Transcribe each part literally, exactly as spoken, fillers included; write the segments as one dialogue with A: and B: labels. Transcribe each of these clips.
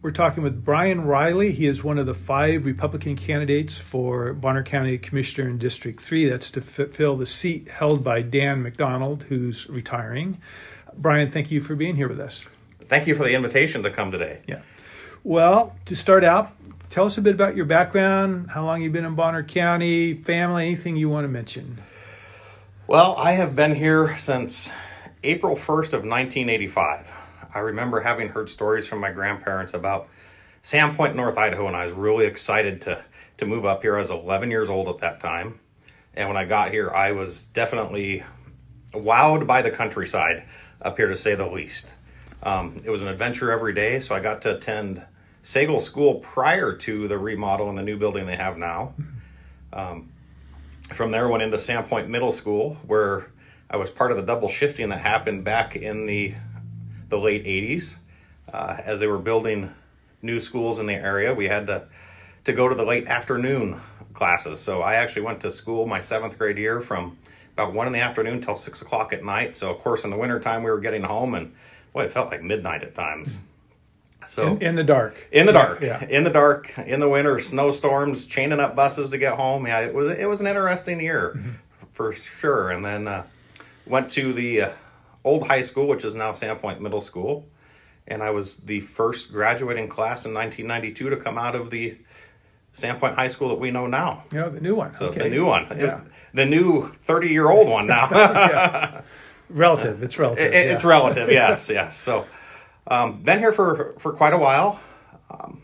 A: We're talking with Brian Riley. He is one of the five Republican candidates for Bonner County Commissioner in District three. That's to f- fill the seat held by Dan McDonald, who's retiring. Brian, thank you for being here with us.
B: Thank you for the invitation to come today.
A: Yeah. Well, to start out, tell us a bit about your background, how long you've been in Bonner County, family, anything you want to mention.
B: Well, I have been here since April first of nineteen eighty-five. I remember having heard stories from my grandparents about Sandpoint, North Idaho, and I was really excited to, to move up here. I was eleven years old at that time. And when I got here, I was definitely wowed by the countryside up here, to say the least. Um, it was an adventure every day, so I got to attend Sagal School prior to the remodel and the new building they have now. Um, from there, I went into Sandpoint Middle School, where I was part of the double shifting that happened back in the the late eighties. Uh, as they were building new schools in the area, we had to, to go to the late afternoon classes. So I actually went to school my seventh grade year from about one in the afternoon till six o'clock at night. So of course in the wintertime we were getting home, and boy, it felt like midnight at times. So
A: In, in the dark.
B: In the dark.
A: Yeah.
B: In the dark, in the winter, snowstorms, chaining up buses to get home. Yeah, it was it was an interesting year, mm-hmm. for sure. And then uh, went to the uh, old high school, which is now Sandpoint Middle School. And I was the first graduating class in nineteen ninety-two to come out of the Sandpoint High School that we know now.
A: Yeah, the new one.
B: So
A: okay.
B: the new one.
A: Yeah.
B: The new thirty-year-old one now.
A: Yeah. Relative. It's relative.
B: It, it's
A: yeah.
B: relative, yes, yes. So um, been here for, for quite a while. Um,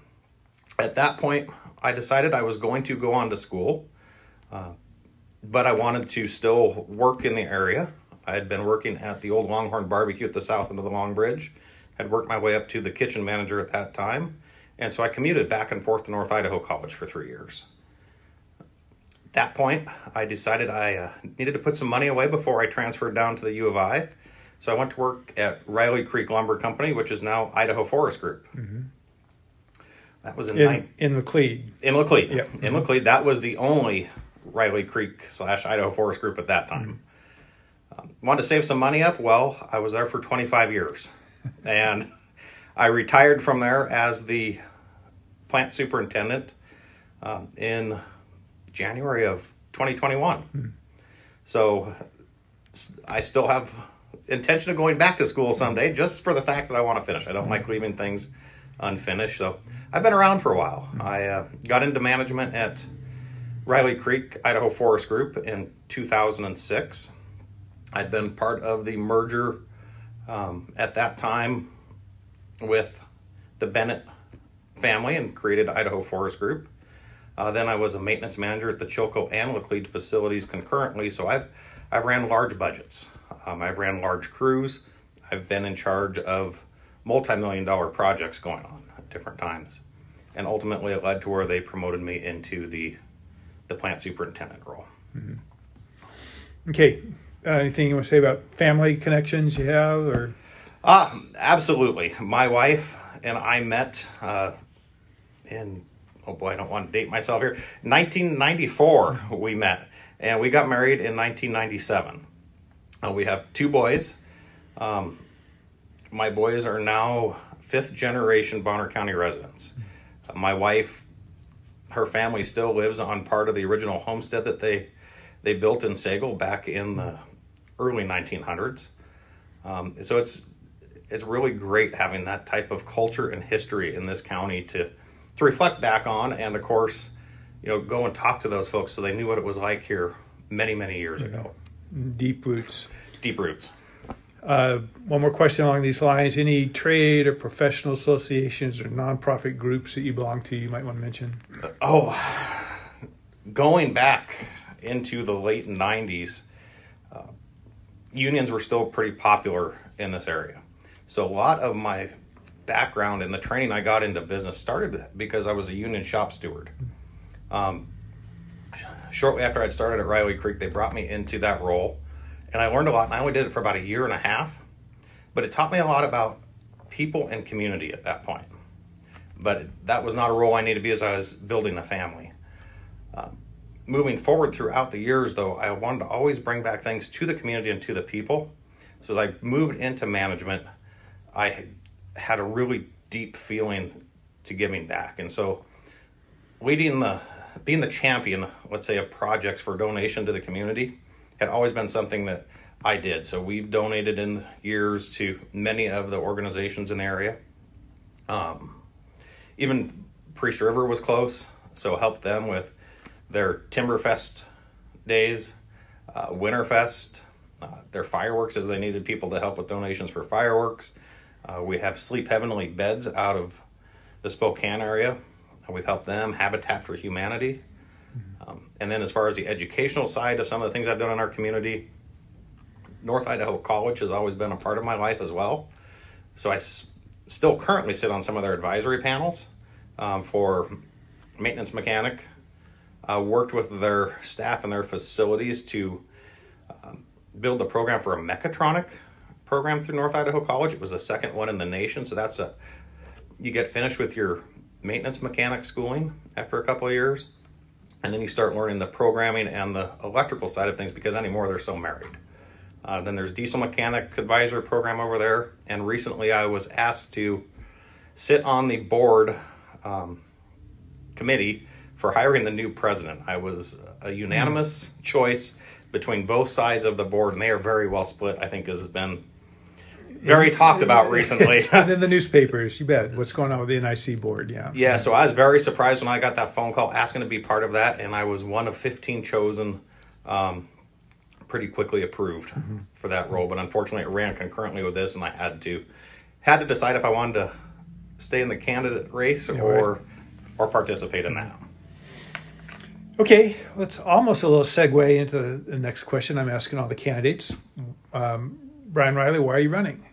B: at that point, I decided I was going to go on to school, uh, but I wanted to still work in the area. I had been working at the old Longhorn Barbecue at the south end of the Long Bridge. Had worked my way up to the kitchen manager at that time. And so I commuted back and forth to North Idaho College for three years. At that point, I decided I uh, needed to put some money away before I transferred down to the U of I. So I went to work at Riley Creek Lumber Company, which is now Idaho Forest Group. Mm-hmm. That was in
A: in,
B: nine,
A: in Laclede.
B: In Laclede.
A: Yep.
B: In
A: Mm-hmm.
B: Laclede. That was the only Riley Creek slash Idaho Forest Group at that time. Mm-hmm. Um, wanted to save some money up? Well, I was there for twenty-five years. And I retired from there as the plant superintendent um, in January of twenty twenty-one. Mm-hmm. So I still have intention of going back to school someday, just for the fact that I want to finish. I don't mm-hmm. like leaving things unfinished. So I've been around for a while. Mm-hmm. I uh, got into management at Riley Creek Idaho Forest Group in two thousand six. I'd been part of the merger um, at that time with the Bennett family and created Idaho Forest Group. Uh, then I was a maintenance manager at the Chilco and Laclede facilities concurrently. So I've I've ran large budgets. Um, I've ran large crews. I've been in charge of multi-million dollar projects going on at different times. And ultimately it led to where they promoted me into the the plant superintendent role.
A: Mm-hmm. Okay. Uh, anything you want to say about family connections you have? Or
B: uh, absolutely. My wife and I met uh, in, oh boy, I don't want to date myself here, nineteen ninety-four we met. And we got married in nineteen ninety-seven. Uh, we have two boys. Um, my boys are now fifth generation Bonner County residents. Uh, my wife, her family still lives on part of the original homestead that they they built in Sagal back in the early nineteen hundreds. Um, so it's it's really great having that type of culture and history in this county to to reflect back on, and of course, you know, go and talk to those folks so they knew what it was like here many, many years
A: mm-hmm.
B: ago.
A: Deep roots.
B: Deep roots.
A: Uh, one more question along these lines. Any trade or professional associations or nonprofit groups that you belong to you might want to mention?
B: Oh, going back into the late nineties, uh, unions were still pretty popular in this area. So a lot of my background and the training I got into business started because I was a union shop steward. Um, shortly after I'd started at Riley Creek, they brought me into that role, and I learned a lot. And I only did it for about a year and a half, but it taught me a lot about people and community at that point. But that was not a role I needed to be as I was building a family. Uh, moving forward throughout the years, though, I wanted to always bring back things to the community and to the people. So as I moved into management, I had a really deep feeling to giving back. And so leading the, being the champion, let's say, of projects for donation to the community had always been something that I did. So we've donated in years to many of the organizations in the area. Um, even Priest River was close, so helped them with their Timberfest days, uh, Winterfest, uh, their fireworks as they needed people to help with donations for fireworks. Uh, we have Sleep Heavenly beds out of the Spokane area. We've helped them, Habitat for Humanity. Mm-hmm. Um, and then as far as the educational side of some of the things I've done in our community, North Idaho College has always been a part of my life as well. So I s- still currently sit on some of their advisory panels um, for maintenance mechanic. Uh, worked with their staff and their facilities to um, build the program for a mechatronic program through North Idaho College. It was the second one in the nation. So that's a, you get finished with your maintenance mechanic schooling after a couple of years, and then you start learning the programming and the electrical side of things, because anymore they're so married. Uh, then there's diesel mechanic advisory program over there. And recently I was asked to sit on the board um, committee for hiring the new president. I was a unanimous mm. choice between both sides of the board, and they are very well split, I think, has been very yeah, talked about recently.
A: It's been in the newspapers, you bet. What's going on with the N I C board, yeah.
B: Yeah, so I was very surprised when I got that phone call asking to be part of that, and I was one of fifteen chosen, um, pretty quickly approved mm-hmm. for that role. But unfortunately, it ran concurrently with this, and I had to had to decide if I wanted to stay in the candidate race yeah, or right. or participate in that.
A: Okay, let's almost a little segue into the next question I'm asking all the candidates. Um, Brian Riley, why are you running?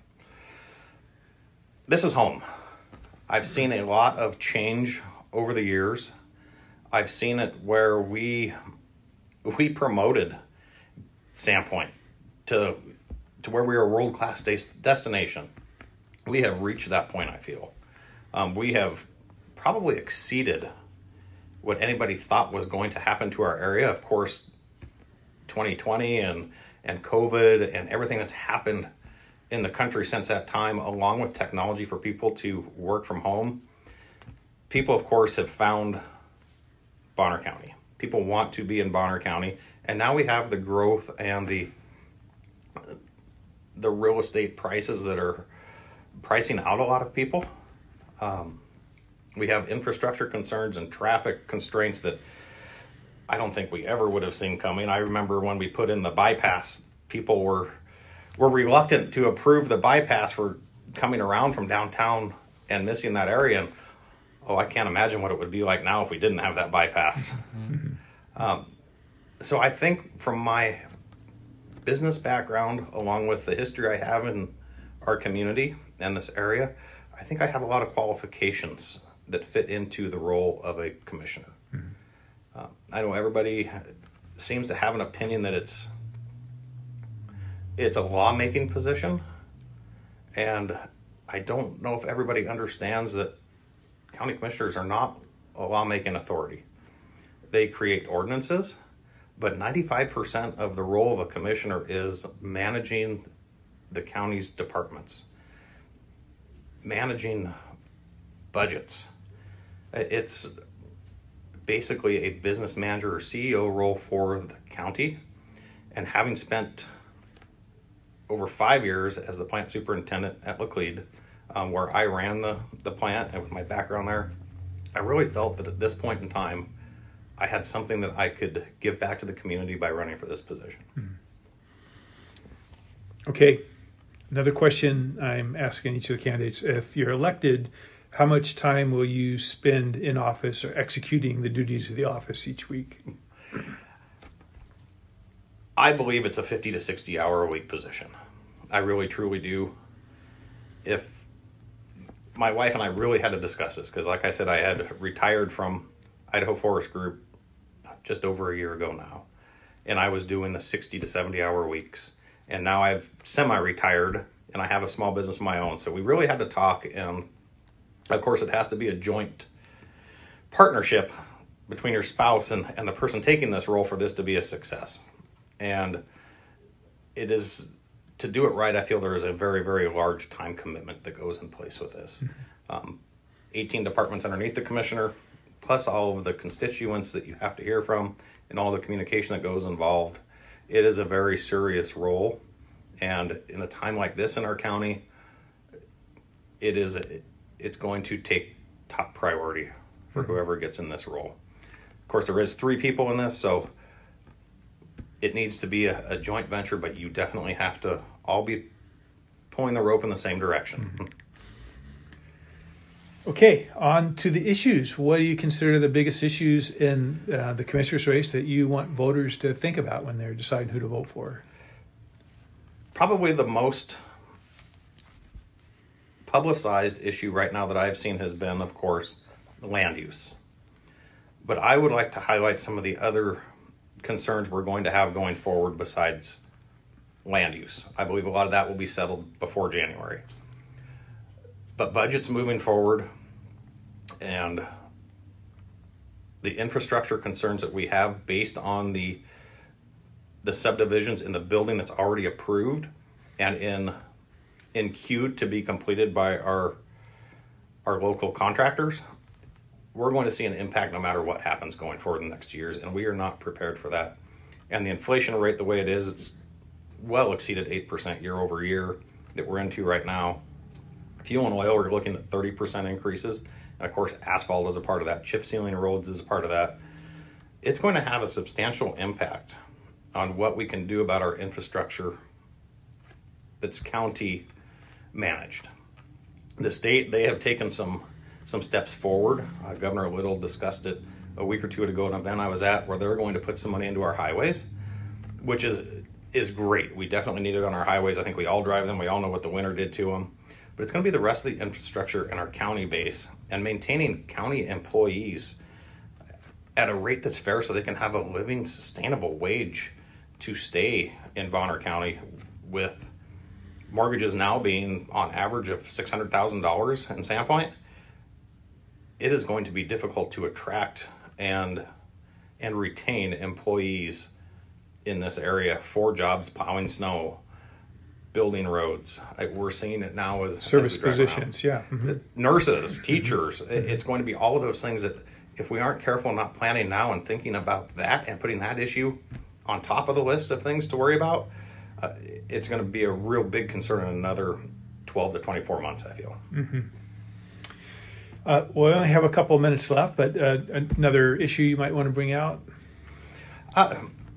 B: This is home. I've seen a lot of change over the years. I've seen it where we we promoted Sandpoint to to where we are a world-class des- destination. We have reached that point, I feel. Um, we have probably exceeded what anybody thought was going to happen to our area. Of course, twenty twenty and, and COVID and everything that's happened in the country since that time, along with technology for people to work from home. People, of course, have found Bonner County. People want to be in Bonner County. And now we have the growth and the the real estate prices that are pricing out a lot of people. Um, we have infrastructure concerns and traffic constraints that I don't think we ever would have seen coming. I remember when we put in the bypass, people were were reluctant to approve the bypass for coming around from downtown and missing that area. And oh, I can't imagine what it would be like now if we didn't have that bypass. Mm-hmm. Um, so I think from my business background, along with the history I have in our community and this area, I think I have a lot of qualifications that fit into the role of a commissioner. Mm-hmm. Uh, I know everybody seems to have an opinion that it's it's a lawmaking position, and I don't know if everybody understands that county commissioners are not a lawmaking authority. They create ordinances, but ninety-five percent of the role of a commissioner is managing the county's departments, managing budgets. It's basically a business manager or C E O role for the county. And having spent over five years as the plant superintendent at Laclede, um, where I ran the, the plant, and with my background there, I really felt that at this point in time, I had something that I could give back to the community by running for this position.
A: Okay. Another question I'm asking each of the candidates. If you're elected, how much time will you spend in office or executing the duties of the office each week?
B: I believe it's a fifty to sixty hour a week position. I really, truly do. If my wife and I really had to discuss this, because like I said, I had retired from Idaho Forest Group just over a year ago now, and I was doing the sixty to seventy hour weeks. And now I've semi-retired and I have a small business of my own. So we really had to talk, and of course it has to be a joint partnership between your spouse and, and the person taking this role for this to be a success. And it is, to do it right, I feel there is a very, very large time commitment that goes in place with this. Mm-hmm. Um, eighteen departments underneath the commissioner, plus all of the constituents that you have to hear from and all the communication that goes involved. It is a very serious role. And in a time like this in our county, it is it's going to take top priority for whoever gets in this role. Of course, there is three people in this, so it needs to be a, a joint venture, but you definitely have to all be pulling the rope in the same direction.
A: Mm-hmm. Okay, on to the issues. What do you consider the biggest issues in uh, the commissioner's race that you want voters to think about when they're deciding who to vote for?
B: Probably the most publicized issue right now that I've seen has been, of course, land use. But I would like to highlight some of the other concerns we're going to have going forward besides land use. I believe a lot of that will be settled before January. But budgets moving forward and the infrastructure concerns that we have based on the the subdivisions in the building that's already approved and in in queue to be completed by our our local contractors, we're going to see an impact no matter what happens going forward in the next years, and we are not prepared for that. And the inflation rate, the way it is, it's well exceeded eight percent year over year that we're into right now. Fuel and oil, we're looking at thirty percent increases. And of course, asphalt is a part of that. Chip sealing roads is a part of that. It's going to have a substantial impact on what we can do about our infrastructure that's county managed. The state, they have taken some some steps forward. Uh, Governor Little discussed it a week or two ago at an event I was at where they're going to put some money into our highways, which is is great. We definitely need it on our highways. I think we all drive them. We all know what the winter did to them. But it's going to be the rest of the infrastructure in our county base and maintaining county employees at a rate that's fair so they can have a living, sustainable wage to stay in Bonner County, with mortgages now being on average of six hundred thousand dollars in Sandpoint. It is going to be difficult to attract and and retain employees in this area for jobs plowing snow, building roads. I, we're seeing it now as
A: service
B: as
A: positions, yeah. Mm-hmm.
B: Nurses, teachers. Mm-hmm. It's going to be all of those things that if we aren't careful, not planning now and thinking about that and putting that issue on top of the list of things to worry about, uh, it's going to be a real big concern in another twelve to twenty-four months, I feel.
A: Mm-hmm. Uh, well, we only have a couple of minutes left, but uh, another issue you might want to bring out?
B: Uh,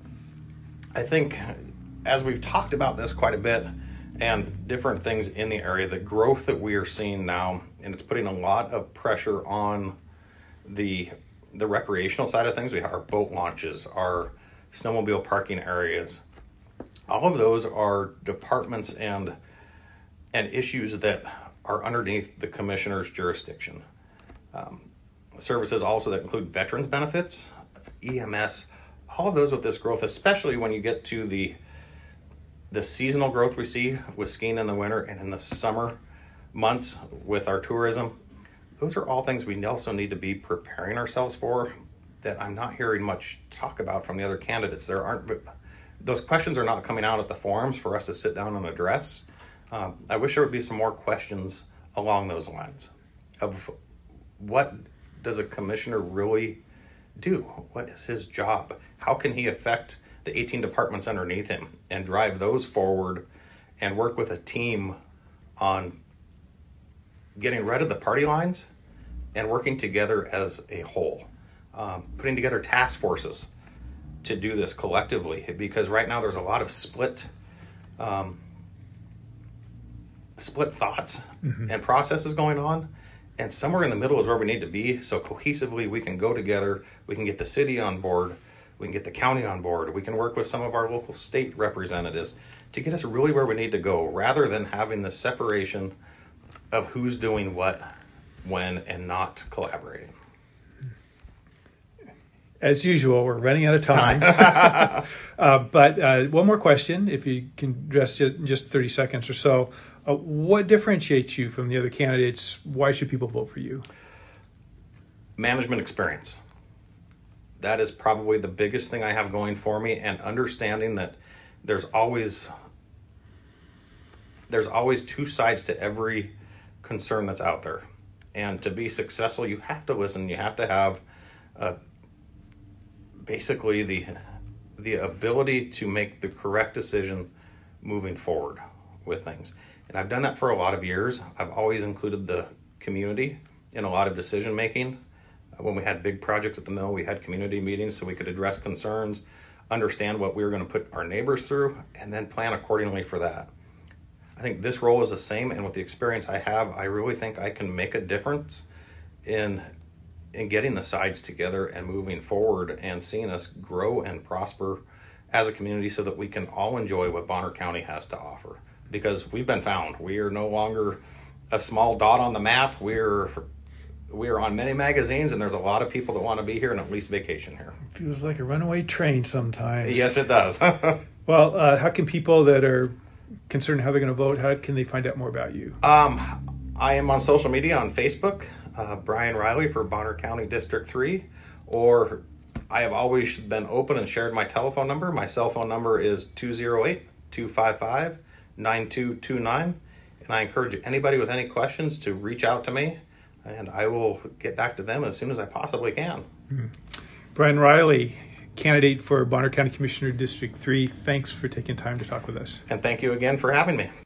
B: I think as we've talked about this quite a bit and different things in the area, the growth that we are seeing now, and it's putting a lot of pressure on the the recreational side of things. We have our boat launches, our snowmobile parking areas. All of those are departments and and issues that are underneath the commissioner's jurisdiction. Um, services also that include veterans benefits, E M S, all of those with this growth, especially when you get to the the seasonal growth we see with skiing in the winter and in the summer months with our tourism. Those are all things we also need to be preparing ourselves for that I'm not hearing much talk about from the other candidates. There aren't, those questions are not coming out at the forums for us to sit down and address. Um, I wish there would be some more questions along those lines of what does a commissioner really do? What is his job? How can he affect the eighteen departments underneath him and drive those forward and work with a team on getting rid of the party lines and working together as a whole, um, putting together task forces to do this collectively, because right now there's a lot of split um, split thoughts mm-hmm. and processes going on, and somewhere in the middle is where we need to be, so cohesively we can go together, we can get the city on board, we can get the county on board, we can work with some of our local state representatives to get us really where we need to go, rather than having the separation of who's doing what, when, and not collaborating.
A: As usual, we're running out of time. uh, but uh, one more question, if you can address it in just thirty seconds or so. Uh, what differentiates you from the other candidates? Why should people vote for you?
B: Management experience. That is probably the biggest thing I have going for me, and understanding that there's always there's always two sides to every concern that's out there. And to be successful, you have to listen. You have to have uh, basically the the ability to make the correct decision moving forward with things. And I've done that for a lot of years. I've always included the community in a lot of decision making. When we had big projects at the mill, we had community meetings so we could address concerns, understand what we were going to put our neighbors through, and then plan accordingly for that. I think this role is the same, and with the experience I have, I really think I can make a difference in in getting the sides together and moving forward and seeing us grow and prosper as a community so that we can all enjoy what Bonner County has to offer. Because we've been found. We are no longer a small dot on the map. We're we're on many magazines, and there's a lot of people that want to be here and at least vacation here.
A: It feels like a runaway train sometimes.
B: Yes, it does.
A: Well, uh, how can people that are concerned how they're going to vote, how can they find out more about you?
B: Um, I am on social media on Facebook, uh, Brian Riley for Bonner County District three, or I have always been open and shared my telephone number. My cell phone number is two oh eight, two five five, nine two two nine, and I encourage anybody with any questions to reach out to me, and I will get back to them as soon as I possibly can.
A: Mm-hmm. Brian Riley, candidate for Bonner County Commissioner District three, thanks for taking time to talk with us.
B: And thank you again for having me.